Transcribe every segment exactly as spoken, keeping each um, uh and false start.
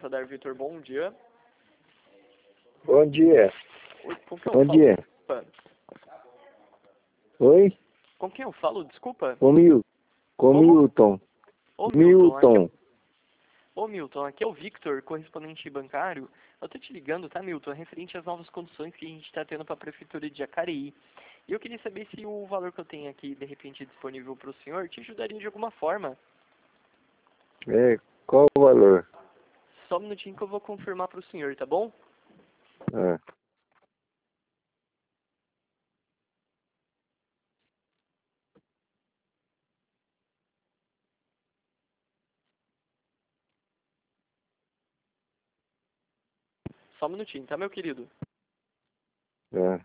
Santander, Vitor, bom dia. Bom dia. Oi, com quem eu Bom falo? dia. Desculpa. Oi? Com quem eu falo? Desculpa. Com Mil. Com Como? Milton. Ô, Milton, aqui é... Milton. Ô, Milton, aqui é o Victor, correspondente bancário. Eu tô te ligando, tá, Milton? Referente às novas condições que a gente tá tendo pra Prefeitura de Jacareí. E eu queria saber se o valor que eu tenho aqui, de repente, disponível pro senhor, te ajudaria de alguma forma. É, qual o valor? Só um minutinho que eu vou confirmar pro senhor, tá bom? Ah, Só um minutinho, tá, meu querido? ah.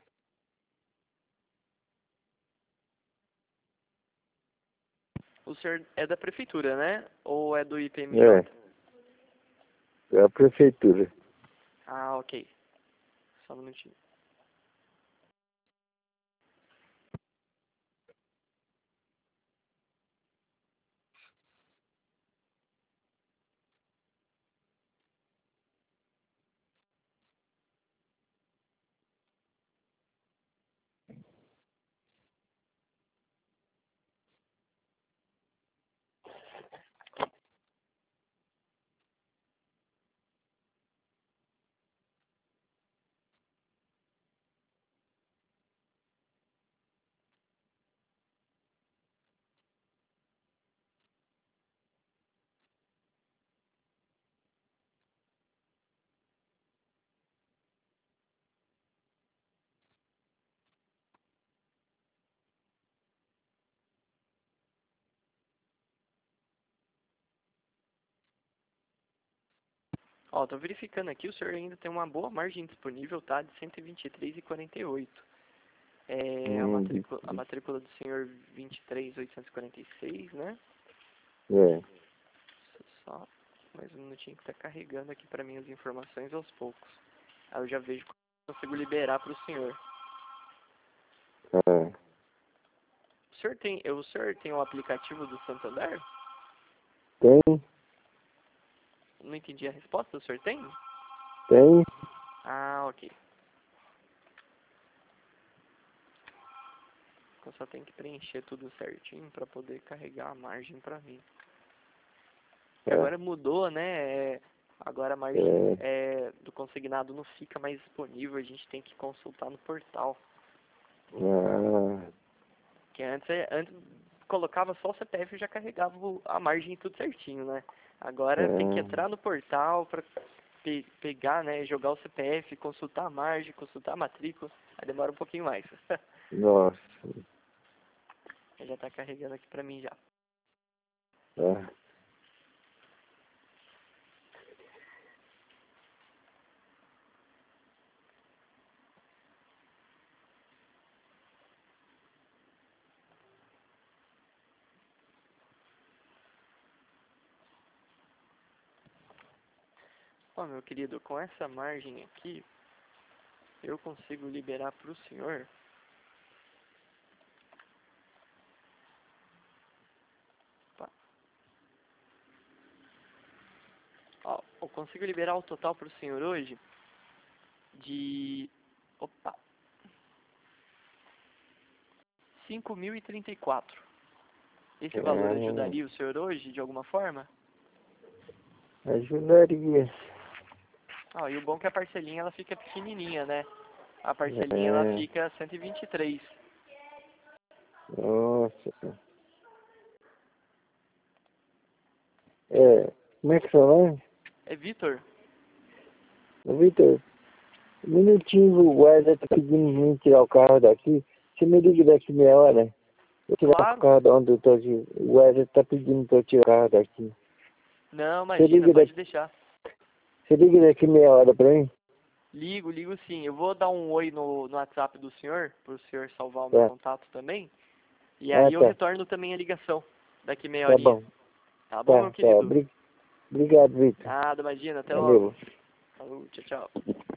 O senhor é da Prefeitura, né? Ou é do I P M J? É, é a prefeitura. Ah, ok. Só um minutinho. Ó, tô verificando aqui, o senhor ainda tem uma boa margem disponível, tá? De cento e vinte e três e quarenta e oito. É a Hum, matrícula, a matrícula do senhor vinte e três mil oitocentos e quarenta e seis, né? é. Só mais um minutinho que tá carregando aqui pra mim as informações aos poucos. Aí eu já vejo que eu consigo liberar pro senhor. Ah, O senhor tem, o senhor tem o aplicativo do Santander? tem? Não entendi a resposta, o senhor tem? Tem? Ah, ok. Eu só tenho que preencher tudo certinho pra poder carregar a margem pra mim. Que Ah, agora mudou, né? É, agora a margem é. é, do consignado não fica mais disponível, a gente tem que consultar no portal. Ah, Que antes, é- antes colocava só o C P F e já carregava o- a margem tudo certinho, né? Agora tem que ah, entrar no portal pra pe pegar, né? Jogar o C P F, consultar a margem, consultar a matrícula. Aí demora um pouquinho mais. nossa. Aí já tá carregando aqui pra mim já. Ah, Ó, meu querido, com essa margem aqui, eu consigo liberar pro senhor. Opa. Ó, eu consigo liberar o total pro senhor hoje de... Opa! cinco mil e trinta e quatro. Esse valor ah, ajudaria o senhor hoje, de alguma forma? ajudaria. Ah, e o bom é que a parcelinha ela fica pequenininha, né? A parcelinha ela É, fica cento e vinte e três. nossa. É, como é que seu nome? É Vitor? Ô, Vitor, um minutinho, o guarda tá pedindo pra mim tirar o carro daqui. Você me liga daqui meia hora? Vou tirar o Claro. carro de onde eu tô aqui. O guarda tá pedindo pra eu tirar o carro daqui. Não, Você imagina, liga pode daqui, deixar. você liga daqui meia hora pra mim? Ligo, ligo sim. Eu vou dar um oi no, no WhatsApp do senhor, pro senhor salvar o meu Tá. contato também. E Ah, aí eu tá. retorno também a ligação, daqui meia Tá horinha. bom. Tá bom, meu Tá, tá. querido? Obri- Obrigado, Vitor. Nada, imagina. Até logo. Valeu. Falou, tchau, tchau.